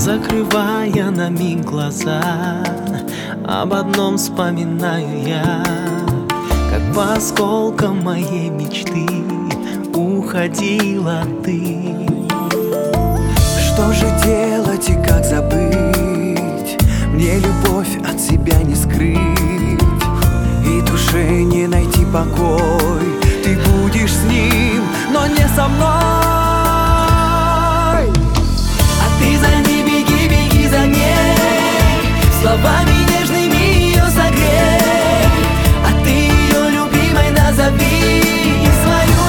Закрывая на миг глаза, об одном вспоминаю я, как по осколкам моей мечты уходила ты. Что же делать и как забыть? Мне любовь от себя не скрыть, и душе не найти покой. Ты будешь с ним, но не со мной. А ты за ней беги, беги за ней, словами нежными ее согрей. А ты ее любимой назови, и свою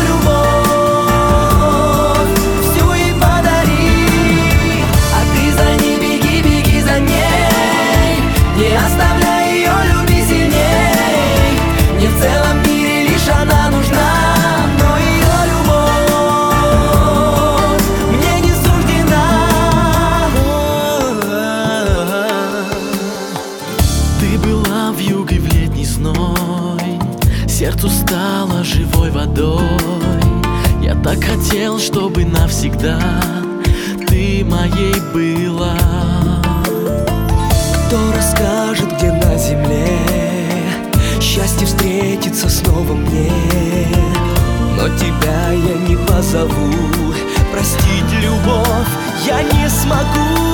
любовь всю ей подари. А ты за ней беги, беги за ней, не оставляй ее, люби сильней. Мне в целом мире лишь она нужна, но ее любовь мне не суждена. Ты была вьюгой в летний зной, сердцу стало живой водой. Я так хотел, чтобы навсегда ты моей была. Кто расскажет, где на земле счастье встретится снова мне? Но тебя я не позову, простить любовь я не смогу.